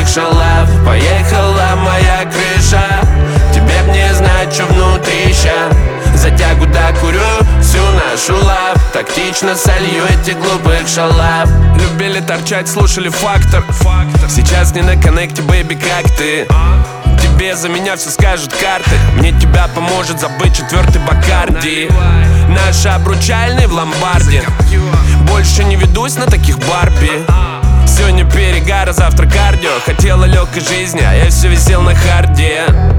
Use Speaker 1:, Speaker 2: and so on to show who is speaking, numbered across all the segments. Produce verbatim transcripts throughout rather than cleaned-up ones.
Speaker 1: глупых шалав. Поехала моя крыша, тебе б не знать, что внутри ща. Затягу докурю всю нашу лав, тактично солью этих глупых шалав.
Speaker 2: Любили торчать, слушали фактор. Сейчас не на коннекте, бэйби, как ты? Тебе за меня все скажут карты. Мне тебя поможет забыть четвертый Бакарди. Наш обручальный в ломбарде. Больше не ведусь на таких Барби. Сегодня перегар, а завтра кардио. Хотела легкой жизни, а я все висел на харде.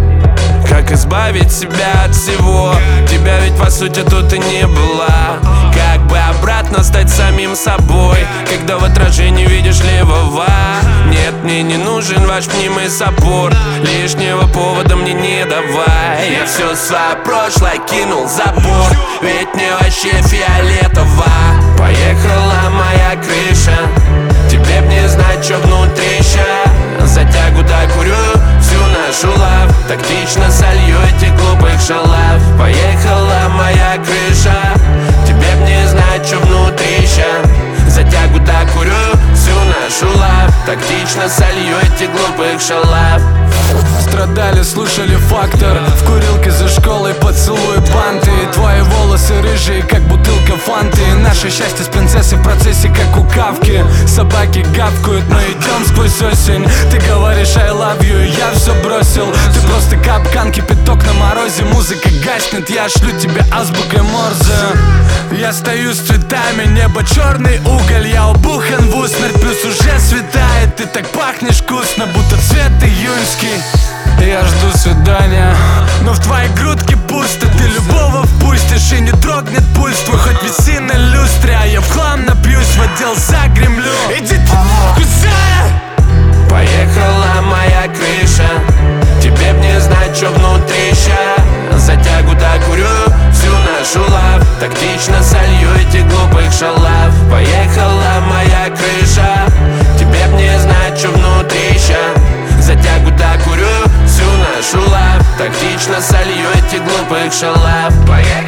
Speaker 2: Как избавить себя от всего? Тебя ведь по сути тут и не было. Как бы обратно стать самим собой, когда в отражении видишь левого? Нет, мне не нужен ваш мнимый саппорт. Лишнего повода мне не давай.
Speaker 1: Я все свое прошлое кинул за борт, ведь мне вообще фиолетово. Поехала моя крыша, тебе б не знать, что внутри ща. Затягу докурю всю нашу лав, тактично солью этих глупых шалав. Поехала моя крыша, тебе б не знать, что внутри ща. Затягу докурю всю нашу лав, тактично солью этих глупых шалав.
Speaker 3: Страдали, слушали фактор. В курилке за школой поцелуй банты. Твои волосы рыжие, как бутылка фанты. Наше счастье с принцессой в процессе, как у Кавки. Собаки гавкают, мы идем сквозь осень. Ты говоришь I love you, и я все бросил. Ты просто капкан, кипяток на морозе. Музыка гаснет, я шлю тебе азбукой Морзе. Я стою с цветами, небо черный уголь. Я убухан в усмерть, плюс уже светает. Ты так пахнешь вкусно, будто цвет июньский. Я жду свидания, но в твоей грудке пусто. Ты любого впустишь и не дрогнет пульс твой. Хоть виси на люстре, а я в хлам напьюсь, в отдел загремлю. Иди ты нахуй, Зая!
Speaker 1: Поехала моя крыша, тебе б не знать, что внутри ща. Затягу докурю всю нашу лав, тактично солью этих глупых шалав. Поехала моя крыша, тебе б не знать, что внутри ща. Затягу докурю всю нашу лав, тактично солью этих глупых шалав. Поехала.